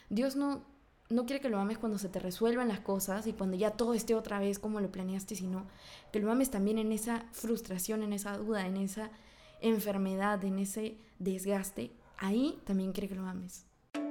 Dios no quiere que lo ames cuando se te resuelvan las cosas y cuando ya todo esté otra vez como lo planeaste, sino que lo ames también en esa frustración, en esa duda, en esa enfermedad, en ese desgaste. Ahí también quiere que lo ames.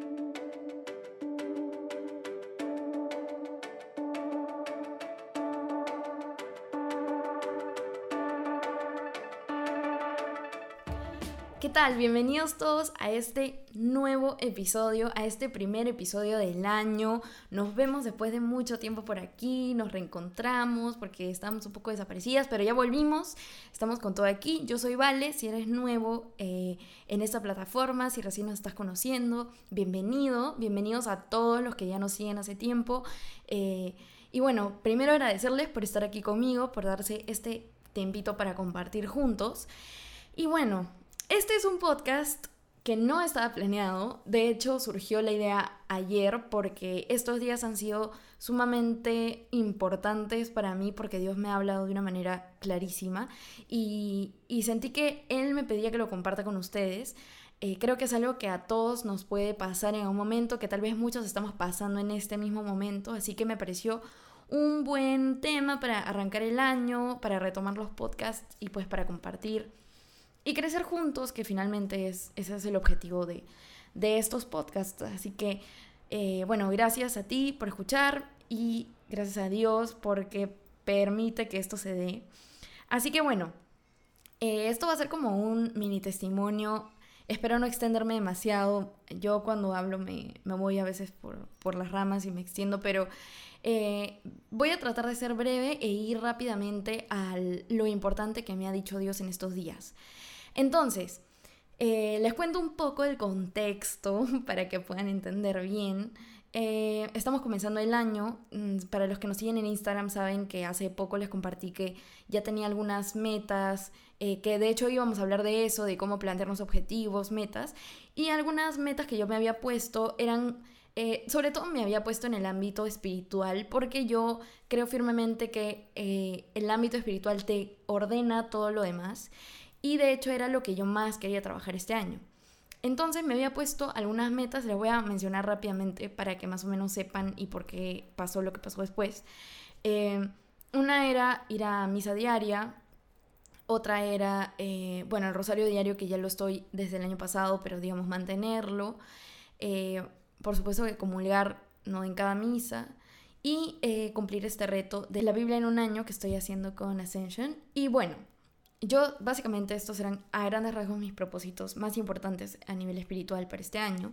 ¿Qué tal? Bienvenidos todos a este nuevo episodio, a este primer episodio del año. Nos vemos después de mucho tiempo por aquí, nos reencontramos porque estamos un poco desaparecidas, pero ya volvimos, estamos con todo aquí. Yo soy Vale, si eres nuevo en esta plataforma, si recién nos estás conociendo, bienvenidos a todos los que ya nos siguen hace tiempo. Y bueno, primero agradecerles por estar aquí conmigo, por darse este tiempito para compartir juntos. Y bueno, este es un podcast que no estaba planeado. De hecho, surgió la idea ayer porque estos días han sido sumamente importantes para mí porque Dios me ha hablado de una manera clarísima y sentí que Él me pedía que lo comparta con ustedes. Creo que es algo que a todos nos puede pasar en un momento, que tal vez muchos estamos pasando en este mismo momento, así que me pareció un buen tema para arrancar el año, para retomar los podcasts y pues para compartir y crecer juntos, que finalmente ese es el objetivo de estos podcasts. Así que, bueno, gracias a ti por escuchar y gracias a Dios porque permite que esto se dé. Así que, bueno, esto va a ser como un mini testimonio. Espero no extenderme demasiado. Yo cuando hablo me voy a veces por las ramas y me extiendo, pero voy a tratar de ser breve e ir rápidamente a lo importante que me ha dicho Dios en estos días. Entonces, les cuento un poco el contexto para que puedan entender bien. Estamos comenzando el año. Para los que nos siguen en Instagram saben que hace poco les compartí que ya tenía algunas metas, que de hecho íbamos a hablar de eso, de cómo plantearnos objetivos, metas. Y algunas metas que yo me había puesto eran, sobre todo me había puesto en el ámbito espiritual, porque yo creo firmemente que el ámbito espiritual te ordena todo lo demás. Y de hecho era lo que yo más quería trabajar este año. Entonces me había puesto algunas metas, les voy a mencionar rápidamente para que más o menos sepan y por qué pasó lo que pasó después. Una era ir a misa diaria, otra era, el rosario diario, que ya lo estoy desde el año pasado, pero digamos mantenerlo. Por supuesto que comulgar, no en cada misa. Y cumplir este reto de la Biblia en un año que estoy haciendo con Ascension. Y bueno, yo básicamente estos eran a grandes rasgos mis propósitos más importantes a nivel espiritual para este año.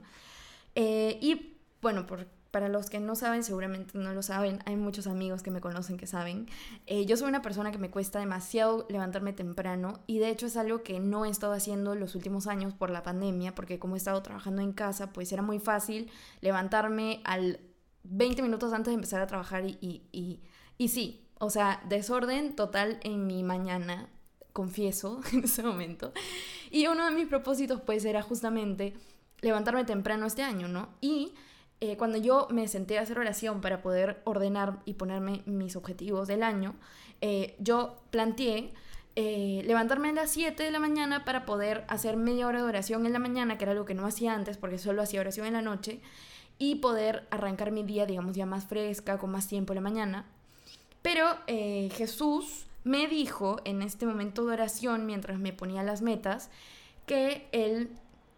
Y bueno, para los que no saben, seguramente no lo saben, hay muchos amigos que me conocen que saben. Yo soy una persona que me cuesta demasiado levantarme temprano y de hecho es algo que no he estado haciendo los últimos años por la pandemia, porque como he estado trabajando en casa, pues era muy fácil levantarme al 20 minutos antes de empezar a trabajar y sí, o sea, desorden total en mi mañana, confieso, en ese momento. Y uno de mis propósitos pues era justamente levantarme temprano este año, ¿no? Y cuando yo me senté a hacer oración para poder ordenar y ponerme mis objetivos del año, yo planteé levantarme a las 7 de la mañana para poder hacer media hora de oración en la mañana, que era algo que no hacía antes porque solo hacía oración en la noche, y poder arrancar mi día, digamos, ya más fresca, con más tiempo en la mañana. Pero Jesús me dijo en este momento de oración, mientras me ponía las metas, que Él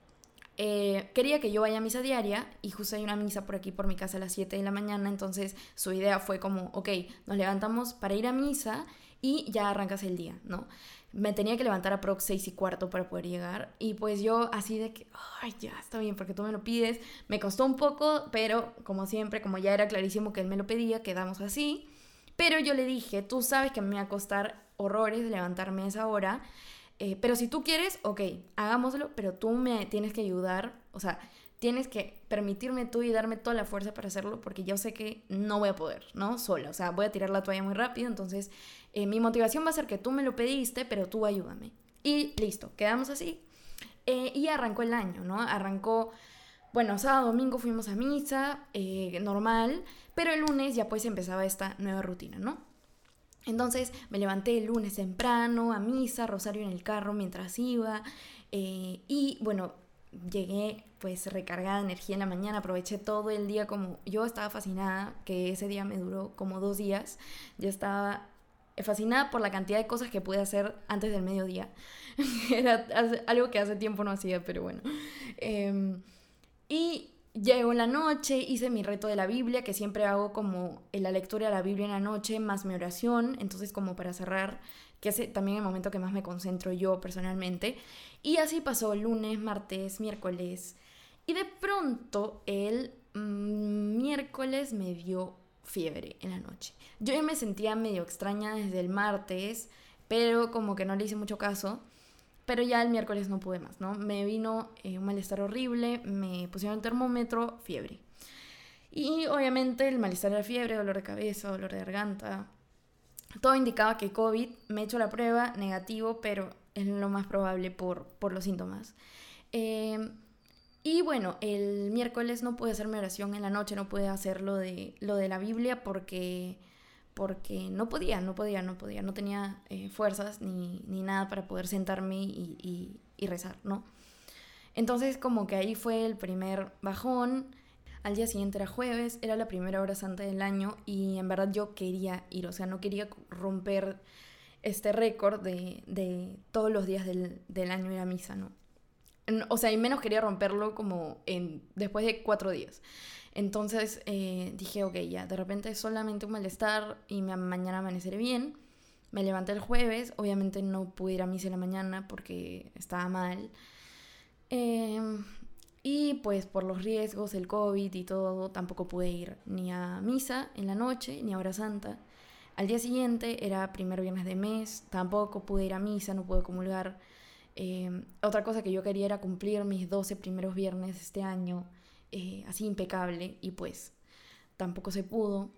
quería que yo vaya a misa diaria, y justo hay una misa por aquí por mi casa a las 7 de la mañana, entonces su idea fue como, ok, nos levantamos para ir a misa y ya arrancas el día, ¿no? Me tenía que levantar a prox 6:15 para poder llegar, y pues yo así de que, ay, ya, está bien, porque tú me lo pides. Me costó un poco, pero como siempre, como ya era clarísimo que Él me lo pedía, quedamos así. Pero yo le dije, tú sabes que me va a costar horrores levantarme a esa hora, pero si tú quieres, ok, hagámoslo, pero tú me tienes que ayudar, o sea, tienes que permitirme tú y darme toda la fuerza para hacerlo, porque yo sé que no voy a poder, ¿no? Sola, o sea, voy a tirar la toalla muy rápido, entonces mi motivación va a ser que tú me lo pediste, pero tú ayúdame. Y listo, quedamos así. Y arrancó el año, ¿no? Arrancó, bueno, sábado, domingo fuimos a misa, normal, pero el lunes ya pues empezaba esta nueva rutina, ¿no? Entonces me levanté el lunes temprano a misa, rosario en el carro mientras iba, y bueno, llegué pues recargada de energía en la mañana, aproveché todo el día como yo estaba fascinada, que ese día me duró como 2 días, yo estaba fascinada por la cantidad de cosas que pude hacer antes del mediodía, era algo que hace tiempo no hacía, pero bueno. Y llegó la noche, hice mi reto de la Biblia, que siempre hago como la lectura de la Biblia en la noche, más mi oración, entonces como para cerrar, que es también el momento que más me concentro yo personalmente. Y así pasó lunes, martes, miércoles. Y de pronto el miércoles me dio fiebre en la noche. Yo ya me sentía medio extraña desde el martes, pero como que no le hice mucho caso. Pero ya el miércoles no pude más, ¿no? Me vino un malestar horrible, me pusieron el termómetro, fiebre. Y obviamente el malestar era fiebre, dolor de cabeza, dolor de garganta. Todo indicaba que COVID, me he hecho la prueba, negativo, pero es lo más probable por los síntomas. Y bueno, el miércoles no pude hacer mi oración en la noche, no pude hacer lo de la Biblia porque no podía, no tenía fuerzas ni nada para poder sentarme y rezar, ¿no? Entonces como que ahí fue el primer bajón. Al día siguiente era jueves, era la primera hora santa del año y en verdad yo quería ir, o sea, no quería romper este récord de todos los días del año ir a misa, ¿no? O sea, y menos quería romperlo como después de 4 días. Entonces dije, ok, ya, de repente es solamente un malestar y mañana amaneceré bien. Me levanté el jueves, obviamente no pude ir a misa en la mañana porque estaba mal. Y pues por los riesgos, el COVID y todo, tampoco pude ir ni a misa en la noche, ni a hora santa. Al día siguiente era primer viernes de mes, tampoco pude ir a misa, no pude comulgar. Otra cosa que yo quería era cumplir mis 12 primeros viernes este año, así impecable, y pues tampoco se pudo.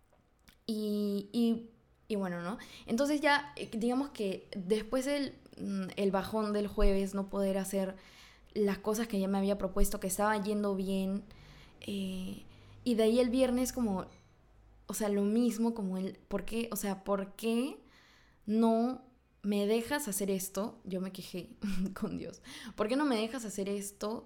Y bueno, ¿no? Entonces ya, digamos que después el bajón del jueves, no poder hacer las cosas que ya me había propuesto, que estaba yendo bien, y de ahí el viernes como, o sea, lo mismo como ¿por qué? O sea, ¿por qué no me dejas hacer esto? Yo me quejé con Dios. ¿Por qué no me dejas hacer esto?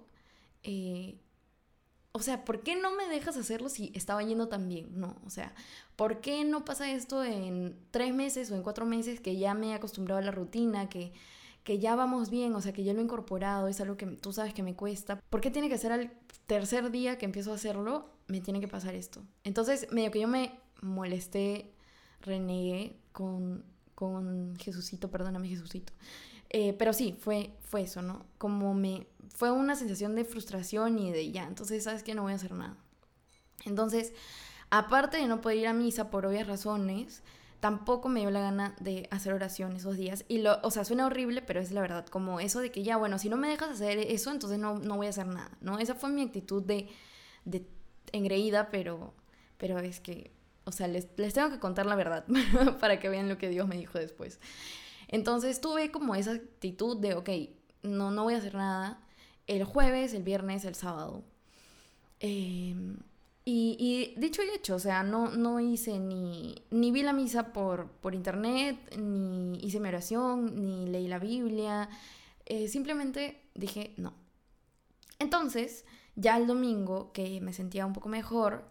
O sea, ¿por qué no me dejas hacerlo si estaba yendo tan bien? No, o sea, ¿por qué no pasa esto en 3 meses o en 4 meses que ya me he acostumbrado a la rutina, que ya vamos bien, o sea, que ya lo he incorporado, es algo que tú sabes que me cuesta? ¿Por qué tiene que ser al tercer día que empiezo a hacerlo, me tiene que pasar esto? Entonces, medio que yo me molesté, renegué con Jesucito, perdóname Jesucito. Pero sí, fue eso, ¿no? Fue una sensación de frustración y de ya, entonces sabes que no voy a hacer nada. Entonces, aparte de no poder ir a misa por obvias razones, tampoco me dio la gana de hacer oración esos días. O sea, suena horrible, pero es la verdad, como eso de que ya, bueno, si no me dejas hacer eso, entonces no voy a hacer nada, ¿no? Esa fue mi actitud de engreída, pero es que, o sea, les tengo que contar la verdad para que vean lo que Dios me dijo después. Entonces tuve como esa actitud de, ok, no voy a hacer nada el jueves, el viernes, el sábado. Y dicho y hecho, o sea, no hice ni vi la misa por internet, ni hice mi oración, ni leí la Biblia. Simplemente dije no. Entonces, ya el domingo, que me sentía un poco mejor,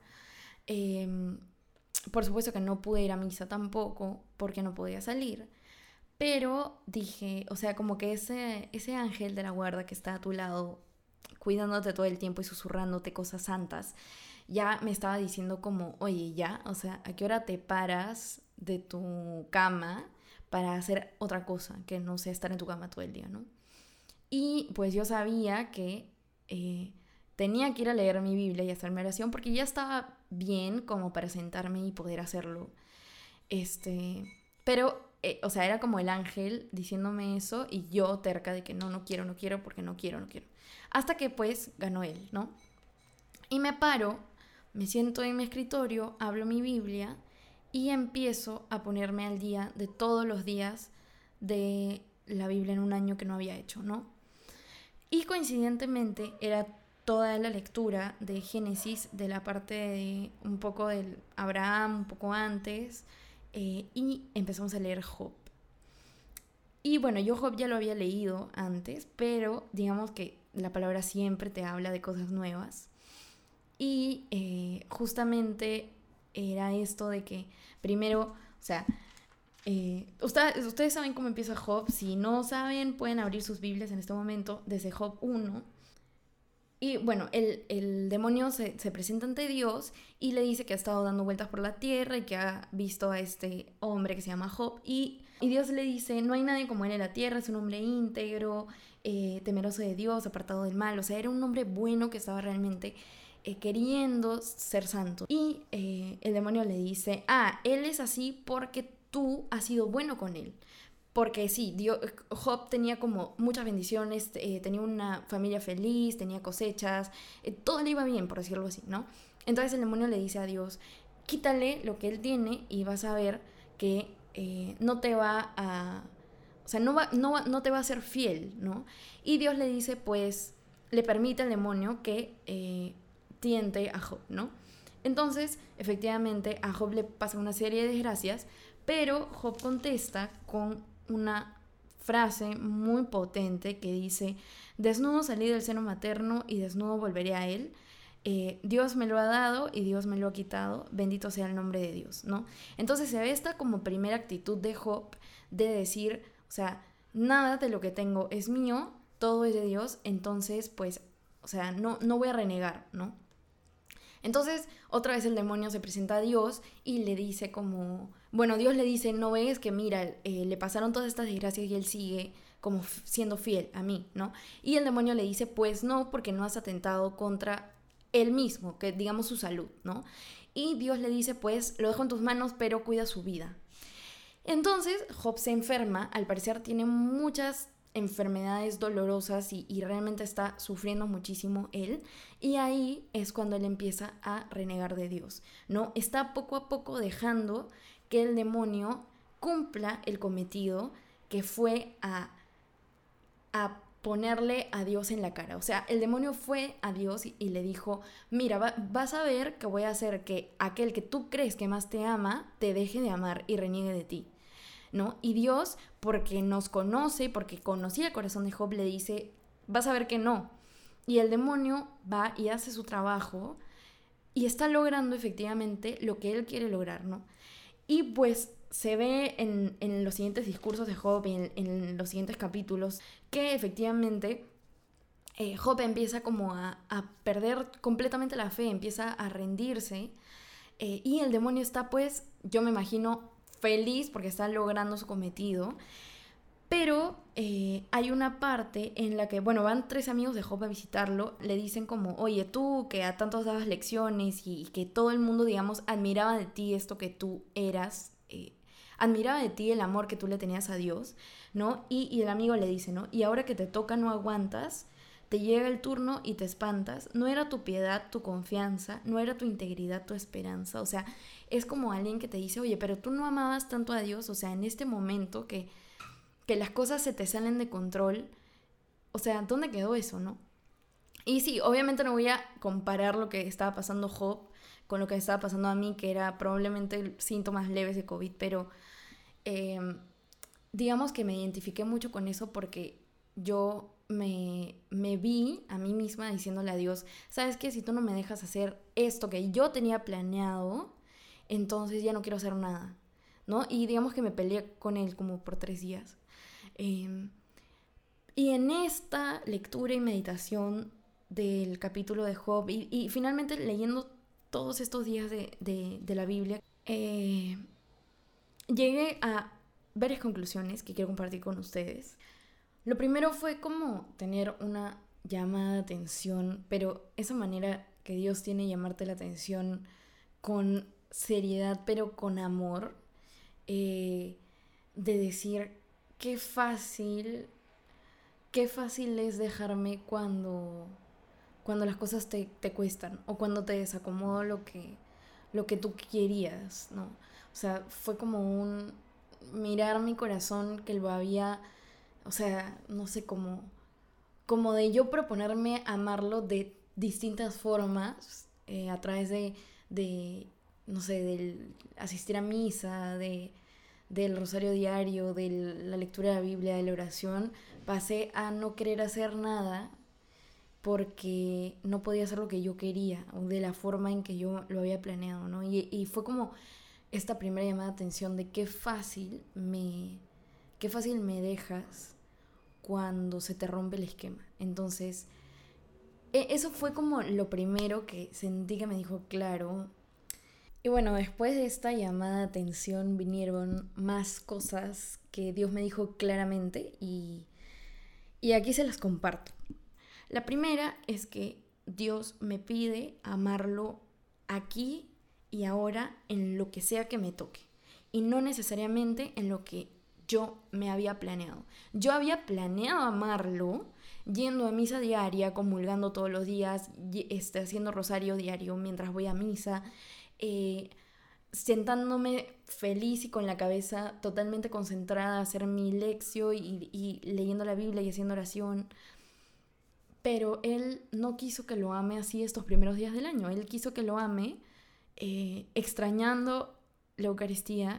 por supuesto que no pude ir a misa tampoco, porque no podía salir. Pero dije, o sea, como que ese ángel de la guarda que está a tu lado, cuidándote todo el tiempo y susurrándote cosas santas, ya me estaba diciendo como, oye, ya, o sea, ¿a qué hora te paras de tu cama para hacer otra cosa que no sea estar en tu cama todo el día, ¿no? Y pues yo sabía que tenía que ir a leer mi Biblia y hacer mi oración porque ya estaba bien como para sentarme y poder hacerlo. Pero o sea, era como el ángel diciéndome eso y yo terca de que no quiero, porque no quiero. Hasta que pues ganó él, ¿no? Y me paro, me siento en mi escritorio, hablo mi Biblia y empiezo a ponerme al día de todos los días de la Biblia en un año que no había hecho, ¿no? Y coincidentemente era toda la lectura de Génesis, de la parte de un poco del Abraham, un poco antes, y empezamos a leer Job. Y bueno, yo Job ya lo había leído antes, pero digamos que la palabra siempre te habla de cosas nuevas. Y justamente era esto de que primero, o sea, ustedes saben cómo empieza Job. Si no saben, pueden abrir sus Biblias en este momento desde Job 1. Y bueno, el demonio se presenta ante Dios y le dice que ha estado dando vueltas por la tierra y que ha visto a este hombre que se llama Job. Y Dios le dice, no hay nadie como él en la tierra, es un hombre íntegro, temeroso de Dios, apartado del mal. O sea, era un hombre bueno que estaba realmente queriendo ser santo. Y el demonio le dice, él es así porque tú has sido bueno con él. Porque sí, Job tenía como muchas bendiciones, tenía una familia feliz, tenía cosechas, todo le iba bien, por decirlo así, ¿no? Entonces el demonio le dice a Dios, quítale lo que él tiene y vas a ver que no te va a... O sea, no te va a ser fiel, ¿no? Y Dios le dice, pues, le permite al demonio que tiente a Job, ¿no? Entonces, efectivamente, a Job le pasa una serie de desgracias, pero Job contesta con una frase muy potente que dice, desnudo salí del seno materno y desnudo volveré a él. Dios me lo ha dado y Dios me lo ha quitado, bendito sea el nombre de Dios, ¿no? Entonces se ve esta como primera actitud de Job de decir, o sea, nada de lo que tengo es mío, todo es de Dios, entonces pues, o sea, no voy a renegar, ¿no? Entonces, otra vez el demonio se presenta a Dios y le dice como... Bueno, Dios le dice, no ves que mira, le pasaron todas estas desgracias y él sigue como siendo fiel a mí, ¿no? Y el demonio le dice, pues no, porque no has atentado contra él mismo, que digamos su salud, ¿no? Y Dios le dice, pues lo dejo en tus manos, pero cuida su vida. Entonces, Job se enferma, al parecer tiene muchas enfermedades dolorosas y realmente está sufriendo muchísimo él, y ahí es cuando él empieza a renegar de Dios, ¿no? Está poco a poco dejando que el demonio cumpla el cometido que fue a ponerle a Dios en la cara. O sea, el demonio fue a Dios y le dijo, mira, vas a ver que voy a hacer que aquel que tú crees que más te ama, te deje de amar y reniegue de ti, ¿no? Y Dios, porque nos conoce, porque conocía el corazón de Job, le dice, vas a ver que no. Y el demonio va y hace su trabajo y está logrando efectivamente lo que él quiere lograr, ¿no? Y pues se ve en los siguientes discursos de Job y en los siguientes capítulos que efectivamente Job empieza como a perder completamente la fe, empieza a rendirse, y el demonio está, pues, yo me imagino, feliz porque está logrando su cometido. Pero hay una parte en la que, bueno, van 3 amigos de Job a visitarlo, le dicen como, oye, tú que a tantos dabas lecciones y que todo el mundo, digamos, admiraba de ti esto que tú eras, admiraba de ti el amor que tú le tenías a Dios, ¿no? Y el amigo le dice, ¿no? Y ahora que te toca no aguantas, te llega el turno y te espantas, no era tu piedad, tu confianza, no era tu integridad, tu esperanza, o sea, es como alguien que te dice, oye, pero tú no amabas tanto a Dios, o sea, en este momento que las cosas se te salen de control, o sea, ¿dónde quedó eso, no? Y sí, obviamente no voy a comparar lo que estaba pasando Job con lo que estaba pasando a mí, que era probablemente síntomas leves de COVID, pero digamos que me identifiqué mucho con eso porque yo me vi a mí misma diciéndole a Dios, ¿sabes qué? Si tú no me dejas hacer esto que yo tenía planeado, entonces ya no quiero hacer nada, ¿no? Y digamos que me peleé con él como por 3 días. Y en esta lectura y meditación del capítulo de Job y finalmente leyendo todos estos días de la Biblia, llegué a varias conclusiones que quiero compartir con ustedes. Lo primero fue como tener una llamada de atención, pero esa manera que Dios tiene de llamarte la atención con seriedad, pero con amor, de decir, qué fácil es dejarme cuando las cosas te cuestan o cuando te desacomodo lo que tú querías, ¿no? O sea, fue como un mirar mi corazón que lo había, o sea, no sé, como de yo proponerme amarlo de distintas formas, a través de, no sé, del asistir a misa, del rosario diario, de la lectura de la Biblia, de la oración, pasé a no querer hacer nada porque no podía hacer lo que yo quería o de la forma en que yo lo había planeado, ¿no? Y fue como esta primera llamada de atención de qué fácil me dejas cuando se te rompe el esquema. Entonces, eso fue como lo primero que sentí que me dijo claro. Y bueno, después de esta llamada de atención vinieron más cosas que Dios me dijo claramente y aquí se las comparto. La primera es que Dios me pide amarlo aquí y ahora en lo que sea que me toque y no necesariamente en lo que yo me había planeado. Yo había planeado amarlo yendo a misa diaria, comulgando todos los días, haciendo rosario diario mientras voy a misa, eh, sentándome feliz y con la cabeza totalmente concentrada a hacer mi lección y leyendo la Biblia y haciendo oración. Pero Él no quiso que lo ame así estos primeros días del año. Él quiso que lo ame extrañando la Eucaristía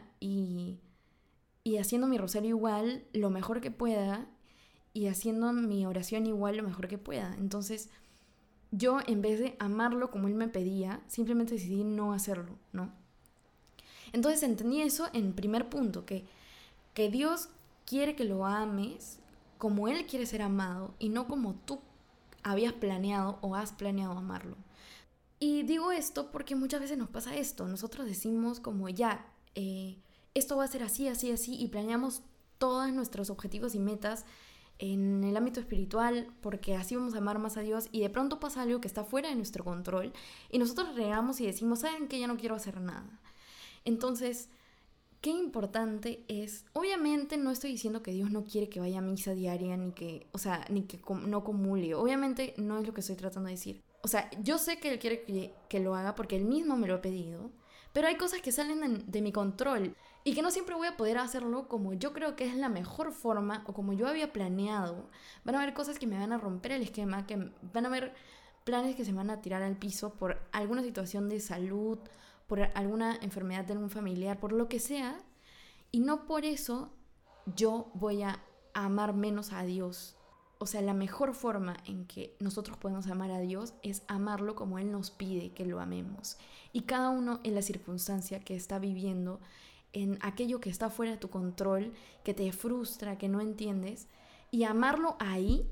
y haciendo mi rosario igual lo mejor que pueda y haciendo mi oración igual lo mejor que pueda. Entonces yo, en vez de amarlo como Él me pedía, simplemente decidí no hacerlo, ¿no? Entonces entendí eso en primer punto, que Dios quiere que lo ames como Él quiere ser amado y no como tú habías planeado o has planeado amarlo. Y digo esto porque muchas veces nos pasa esto. Nosotros decimos como ya, esto va a ser así, así, así, y planeamos todos nuestros objetivos y metas en el ámbito espiritual porque así vamos a amar más a Dios y de pronto pasa algo que está fuera de nuestro control y nosotros regamos y decimos, ¿saben qué? Ya no quiero hacer nada. Entonces, qué importante es, obviamente no estoy diciendo que Dios no quiere que vaya a misa diaria ni que no comulgue, obviamente no es lo que estoy tratando de decir. O sea, yo sé que Él quiere que lo haga porque Él mismo me lo ha pedido, pero hay cosas que salen de mi control y que no siempre voy a poder hacerlo como yo creo que es la mejor forma o como yo había planeado. Van a haber cosas que me van a romper el esquema, que van a haber planes que se van a tirar al piso por alguna situación de salud, por alguna enfermedad de algún familiar, por lo que sea, y no por eso yo voy a amar menos a Dios. O sea, la mejor forma en que nosotros podemos amar a Dios es amarlo como Él nos pide que lo amemos. Y cada uno en la circunstancia que está viviendo, en aquello que está fuera de tu control, que te frustra, que no entiendes, y amarlo ahí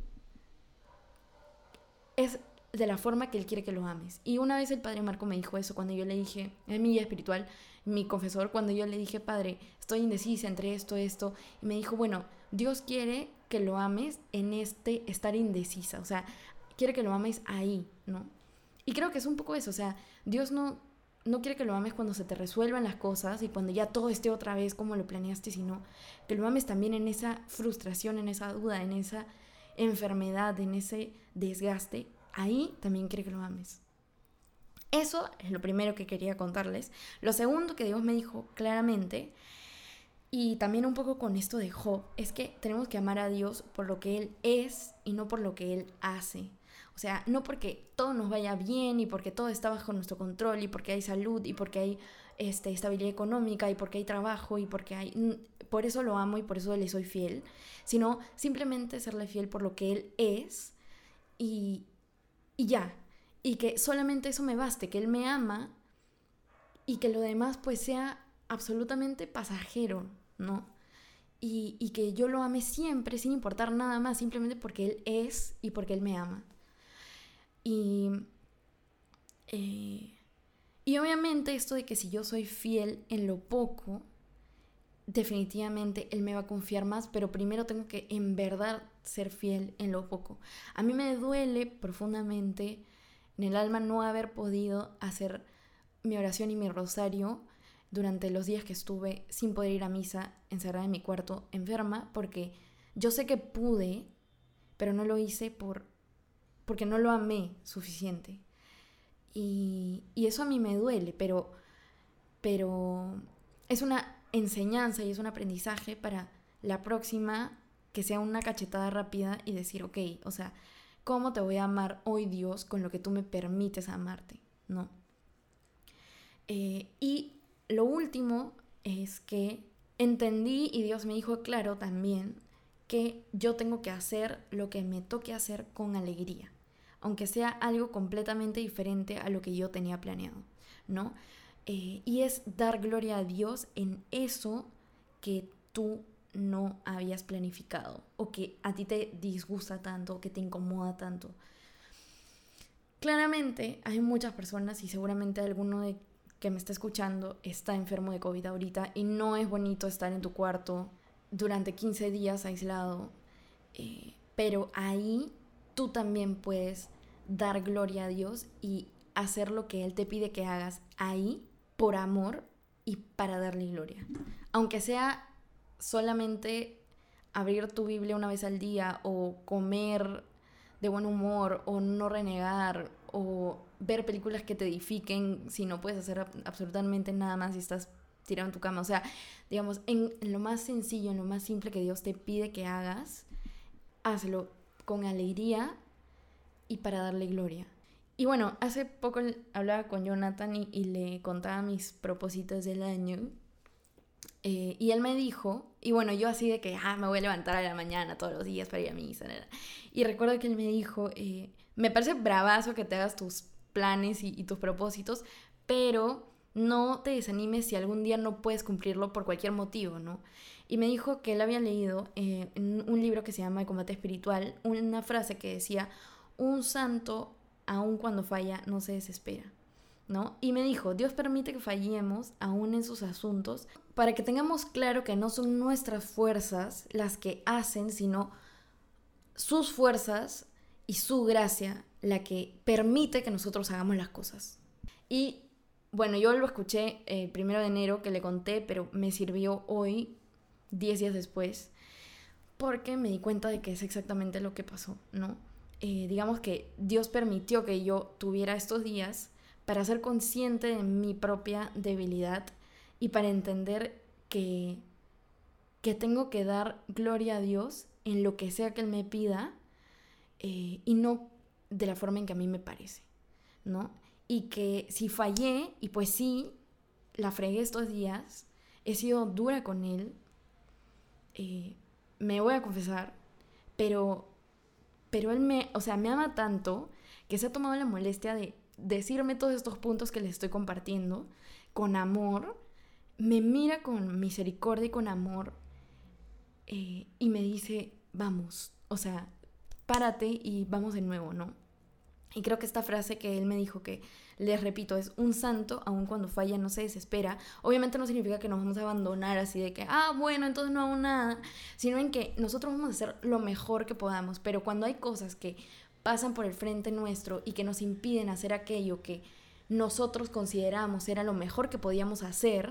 es de la forma que Él quiere que lo ames. Y una vez el Padre Marco me dijo eso cuando yo le dije, en mi guía espiritual, mi confesor, cuando yo le dije, Padre, estoy indecisa entre esto, y me dijo, bueno, Dios quiere que lo ames en estar indecisa, o sea, quiere que lo ames ahí, ¿no? Y creo que es un poco eso, o sea, Dios no quiere que lo ames cuando se te resuelvan las cosas y cuando ya todo esté otra vez como lo planeaste, sino que lo ames también en esa frustración, en esa duda, en esa enfermedad, en ese desgaste. Ahí también quiere que lo ames. Eso es lo primero que quería contarles. Lo segundo que Dios me dijo claramente, y también un poco con esto de Job, es que tenemos que amar a Dios por lo que Él es y no por lo que Él hace. O sea, no porque todo nos vaya bien y porque todo está bajo nuestro control y porque hay salud y porque hay estabilidad económica y porque hay trabajo y porque hay... Por eso lo amo y por eso le soy fiel, sino simplemente serle fiel por lo que Él es y ya. Y que solamente eso me baste, que Él me ama y que lo demás pues sea absolutamente pasajero, ¿no? Y que yo lo ame siempre sin importar nada más, simplemente porque Él es y porque Él me ama. Y obviamente esto de que si yo soy fiel en lo poco, definitivamente Él me va a confiar más, pero primero tengo que en verdad ser fiel en lo poco. A mí me duele profundamente en el alma no haber podido hacer mi oración y mi rosario durante los días que estuve sin poder ir a misa, encerrada en mi cuarto, enferma, porque yo sé que pude, pero no lo hice porque no lo amé suficiente. Y eso a mí me duele, pero es una enseñanza y es un aprendizaje para la próxima, que sea una cachetada rápida y decir, ok, o sea, ¿cómo te voy a amar hoy, Dios, con lo que tú me permites amarte? ¿No? Y lo último es que entendí y Dios me dijo claro también que yo tengo que hacer lo que me toque hacer con alegría. aunque sea algo completamente diferente a lo que yo tenía planeado, ¿no? Y es dar gloria a Dios en eso que tú no habías planificado o que a ti te disgusta tanto, que te incomoda tanto. Claramente hay muchas personas y seguramente alguno de que me está escuchando está enfermo de COVID ahorita y no es bonito estar en tu cuarto durante 15 días aislado, pero ahí tú también puedes dar gloria a Dios y hacer lo que Él te pide que hagas ahí por amor y para darle gloria. Aunque sea solamente abrir tu Biblia una vez al día o comer de buen humor o no renegar o ver películas que te edifiquen si no puedes hacer absolutamente nada más y estás tirado en tu cama. O sea, digamos, en lo más sencillo, en lo más simple que Dios te pide que hagas, hazlo con alegría y para darle gloria. Y bueno, hace poco hablaba con Jonathan y le contaba mis propósitos del año. Y él me dijo, y bueno, yo así de que me voy a levantar a la mañana todos los días para ir a misa. Y recuerdo que él me dijo, me parece bravazo que te hagas tus planes y tus propósitos, pero no te desanimes si algún día no puedes cumplirlo por cualquier motivo, ¿no? Y me dijo que él había leído en un libro que se llama El combate espiritual, una frase que decía, un santo, aun cuando falla, no se desespera, ¿no? Y me dijo, Dios permite que fallemos aún en sus asuntos para que tengamos claro que no son nuestras fuerzas las que hacen, sino sus fuerzas y su gracia la que permite que nosotros hagamos las cosas. Y bueno, yo lo escuché el 1 de enero que le conté, pero me sirvió hoy, 10 días después, porque me di cuenta de que es exactamente lo que pasó, ¿no? Digamos que Dios permitió que yo tuviera estos días para ser consciente de mi propia debilidad y para entender que tengo que dar gloria a Dios en lo que sea que Él me pida y no de la forma en que a mí me parece, ¿no? Y que si fallé, y pues sí, la fregué estos días, he sido dura con Él, me voy a confesar, pero Él me ama tanto que se ha tomado la molestia de decirme todos estos puntos que les estoy compartiendo con amor, me mira con misericordia y con amor y me dice, vamos, o sea, párate y vamos de nuevo, ¿no? Y creo que esta frase que él me dijo, que les repito, es un santo, aun cuando falla no se desespera, obviamente no significa que nos vamos a abandonar así de que, bueno, entonces no hago nada, sino en que nosotros vamos a hacer lo mejor que podamos, pero cuando hay cosas que pasan por el frente nuestro y que nos impiden hacer aquello que nosotros consideramos era lo mejor que podíamos hacer,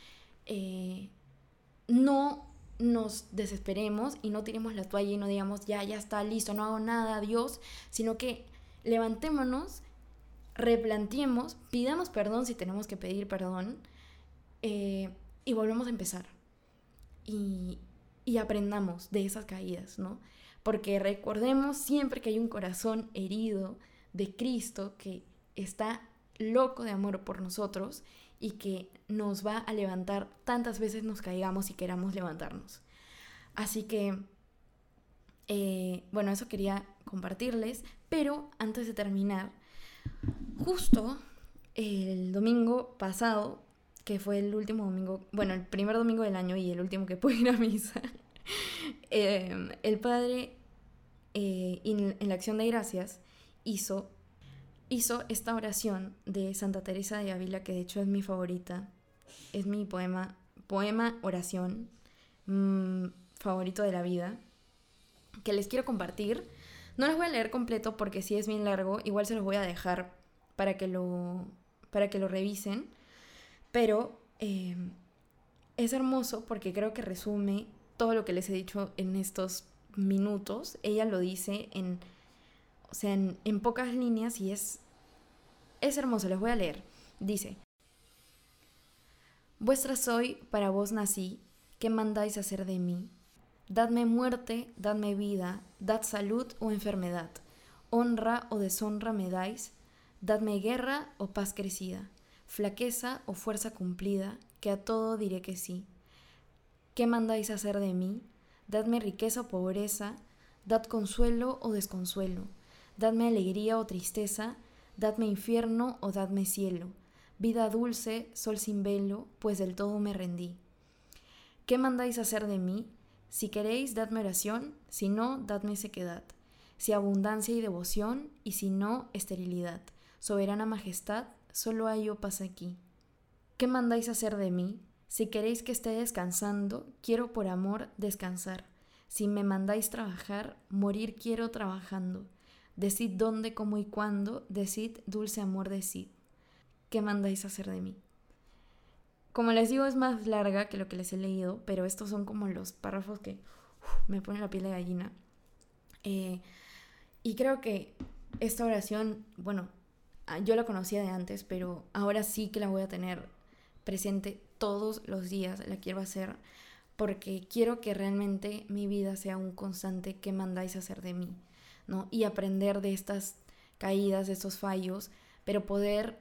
no nos desesperemos y no tiremos la toalla y no digamos ya está listo, no hago nada, adiós, sino que levantémonos, replanteemos, pidamos perdón si tenemos que pedir perdón y volvemos a empezar y aprendamos de esas caídas, ¿no? Porque recordemos siempre que hay un corazón herido de Cristo que está loco de amor por nosotros y que nos va a levantar tantas veces nos caigamos y queramos levantarnos. Así que, bueno, eso quería compartirles, pero antes de terminar, justo el domingo pasado, que fue el último domingo, bueno, el primer domingo del año y el último que pude ir a misa, el padre en la acción de gracias hizo esta oración de Santa Teresa de Ávila, que de hecho es mi favorita, es mi poema oración favorito de la vida, que les quiero compartir. No les voy a leer completo porque sí es bien largo, igual se los voy a dejar para que lo revisen, pero es hermoso porque creo que resume todo lo que les he dicho en estos minutos. Ella lo dice en pocas líneas y es hermoso, les voy a leer. Dice: vuestra soy, para vos nací, ¿qué mandáis hacer de mí? Dadme muerte, dadme vida, dad salud o enfermedad, honra o deshonra me dais, dadme guerra o paz crecida, flaqueza o fuerza cumplida, que a todo diré que sí. ¿Qué mandáis hacer de mí? Dadme riqueza o pobreza, dad consuelo o desconsuelo, Dadme alegría o tristeza, dadme infierno o dadme cielo. Vida dulce, sol sin velo, pues del todo me rendí. ¿Qué mandáis hacer de mí? Si queréis, dadme oración, si no, dadme sequedad. Si abundancia y devoción, y si no, esterilidad. Soberana majestad, solo hallo paz aquí. ¿Qué mandáis hacer de mí? Si queréis que esté descansando, quiero por amor descansar. Si me mandáis trabajar, morir quiero trabajando. Decid dónde, cómo y cuándo, decid, dulce amor, decid. ¿Qué mandáis hacer de mí? Como les digo, es más larga que lo que les he leído, pero estos son como los párrafos que me ponen la piel de gallina. Y creo que esta oración, bueno, yo la conocía de antes, pero ahora sí que la voy a tener presente todos los días, la quiero hacer, porque quiero que realmente mi vida sea un constante ¿qué mandáis hacer de mí? ¿No? Y aprender de estas caídas, de estos fallos, pero poder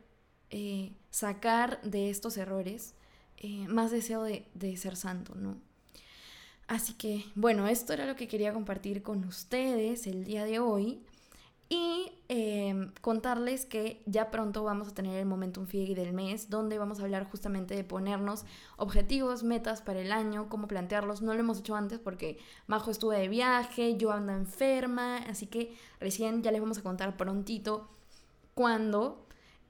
sacar de estos errores más deseo de ser santo, ¿no? Así que, bueno, esto era lo que quería compartir con ustedes el día de hoy. Y contarles que ya pronto vamos a tener el Momentum Figgy del mes, donde vamos a hablar justamente de ponernos objetivos, metas para el año, cómo plantearlos. No lo hemos hecho antes porque Majo estuvo de viaje, yo ando enferma, así que recién ya les vamos a contar prontito cuándo.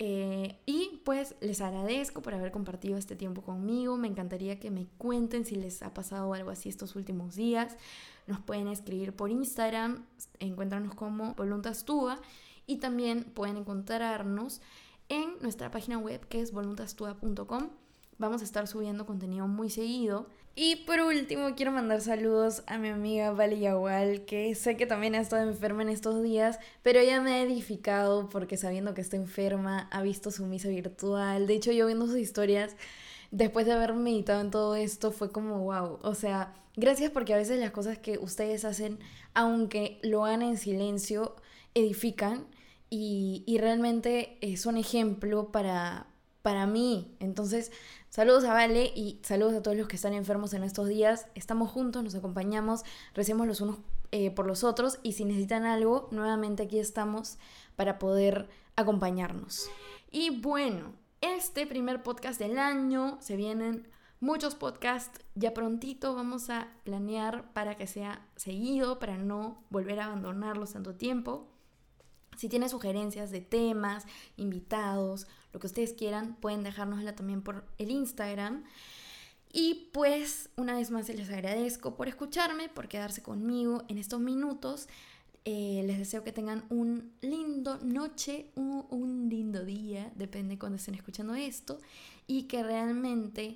Y pues les agradezco por haber compartido este tiempo conmigo. Me encantaría que me cuenten si les ha pasado algo así estos últimos días. Nos pueden escribir por Instagram, encuéntranos como Voluntastúa, y también pueden encontrarnos en nuestra página web que es voluntastúa.com. Vamos a estar subiendo contenido muy seguido. Y por último, quiero mandar saludos a mi amiga Vale Yagual, que sé que también ha estado enferma en estos días, pero ella me ha edificado porque sabiendo que está enferma, ha visto su misa virtual. De hecho, yo viendo sus historias, después de haber meditado en todo esto, fue como wow. O sea, gracias porque a veces las cosas que ustedes hacen, aunque lo hagan en silencio, edifican y realmente son ejemplo para mí. Entonces, saludos a Vale y saludos a todos los que están enfermos en estos días. Estamos juntos, nos acompañamos, recemos los unos por los otros, y si necesitan algo, nuevamente aquí estamos para poder acompañarnos. Y bueno, este primer podcast del año, se vienen muchos podcasts, ya prontito vamos a planear para que sea seguido, para no volver a abandonarlos tanto tiempo. Si tienen sugerencias de temas, invitados, lo que ustedes quieran, pueden dejárnosla también por el Instagram. Y pues una vez más les agradezco por escucharme, por quedarse conmigo en estos minutos. Les deseo que tengan un lindo noche, un lindo día, depende cuando estén escuchando esto, y que realmente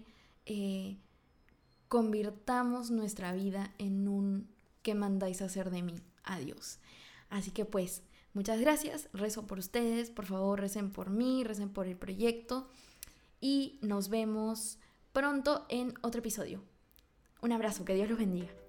convirtamos nuestra vida en un ¿qué mandáis hacer de mí? Adiós. Así que pues muchas gracias, rezo por ustedes, por favor recen por mí, recen por el proyecto, y nos vemos pronto en otro episodio. Un abrazo, que Dios los bendiga.